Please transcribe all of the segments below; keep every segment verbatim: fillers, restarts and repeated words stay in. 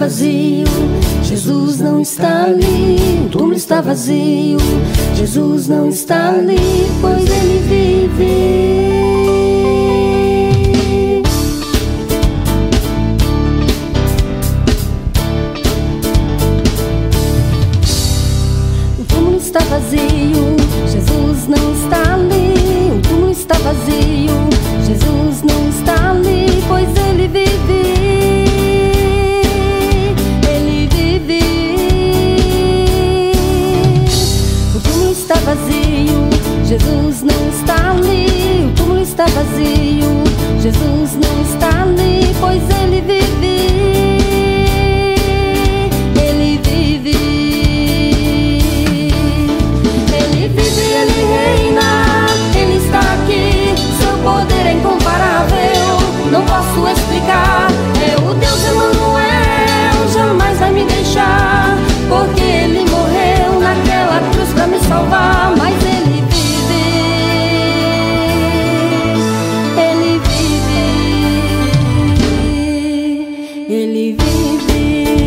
vazio, Jesus não está ali. O túmulo está vazio, Jesus não está ali, pois Ele vive. O túmulo está vazio, Jesus não está ali. O túmulo está vazio, Jesus não está ali, pois Ele vive. Ele vive. O túmulo está vazio, Jesus não está ali. O túmulo está vazio, Jesus não está ali, pois Ele vive. Ele vive. Ele vive, Ele reina, Ele está aqui. Seu poder é incomparável, não posso explicar. É o Deus Emanuel, jamais vai me deixar, porque Ele morreu naquela cruz pra me salvar. Mas Ele vive, Ele vive, Ele vive.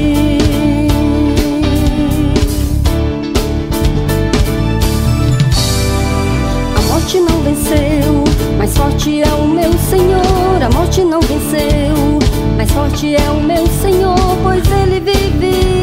A morte não venceu, mais forte é o meu Senhor. A morte não venceu, mais forte é o meu Senhor, pois Ele vive.